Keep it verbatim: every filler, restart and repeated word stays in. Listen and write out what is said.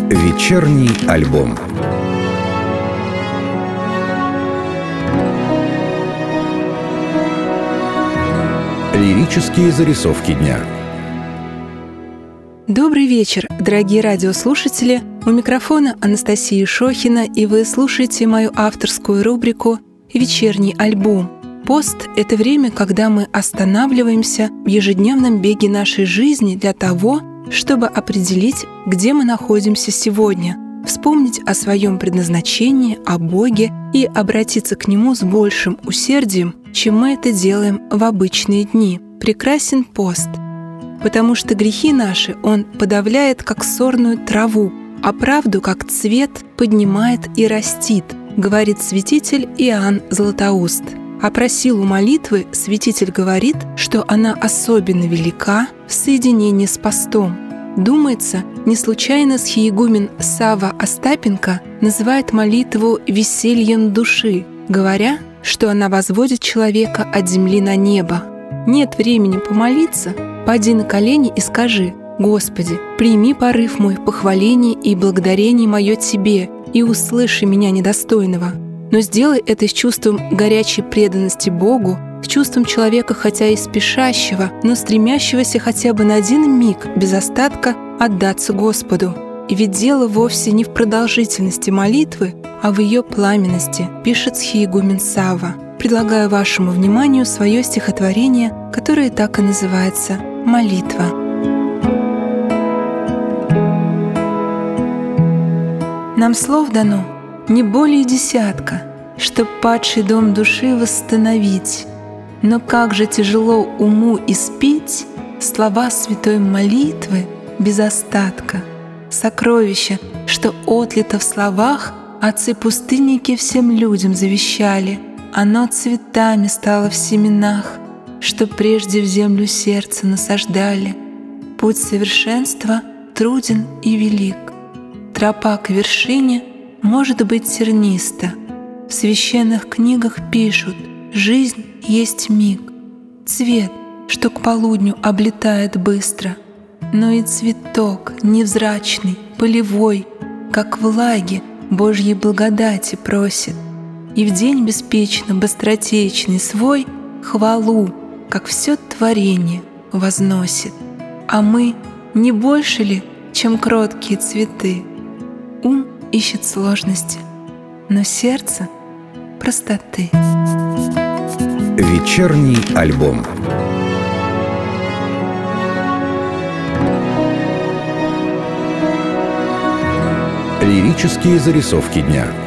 Вечерний альбом. Лирические зарисовки дня. Добрый вечер, дорогие радиослушатели. У микрофона Анастасия Шохина, и вы слушаете мою авторскую рубрику «Вечерний альбом». Пост — это время, когда мы останавливаемся в ежедневном беге нашей жизни для того, чтобы определить, где мы находимся сегодня, вспомнить о своем предназначении, о Боге и обратиться к Нему с большим усердием, чем мы это делаем в обычные дни. Прекрасен пост, потому что грехи наши Он подавляет, как сорную траву, а правду, как цвет, поднимает и растит, говорит святитель Иоанн Златоуст. А про силу молитвы святитель говорит, что она особенно велика в соединении с постом. Думается, не случайно схиегумен Савва Остапенко называет молитву «весельем души», говоря, что она возводит человека от земли на небо. Нет времени помолиться? Пади на колени и скажи: «Господи, прими порыв мой похваление и благодарение мое Тебе, и услыши меня недостойного». Но сделай это с чувством горячей преданности Богу, с чувством человека, хотя и спешащего, но стремящегося хотя бы на один миг без остатка отдаться Господу. И ведь дело вовсе не в продолжительности молитвы, а в ее пламенности, пишет схиегумен Савва. Предлагаю вашему вниманию свое стихотворение, которое так и называется «Молитва». Нам слов дано не более десятка, чтоб падший дом души восстановить. Но как же тяжело уму испить слова святой молитвы без остатка. Сокровище, что отлито в словах, отцы-пустынники всем людям завещали. Оно цветами стало в семенах, что прежде в землю сердце насаждали. Путь совершенства труден и велик. Тропа к вершине может быть терниста. В священных книгах пишут: жизнь есть миг, цвет, что к полудню облетает быстро. Но и цветок невзрачный, полевой, как влаги Божьей благодати просит. И в день беспечно быстротечный свой хвалу, как все творение, возносит. А мы не больше ли, чем кроткие цветы? Ум ищет сложности, но сердце — простоты. Вечерний альбом. Лирические зарисовки дня.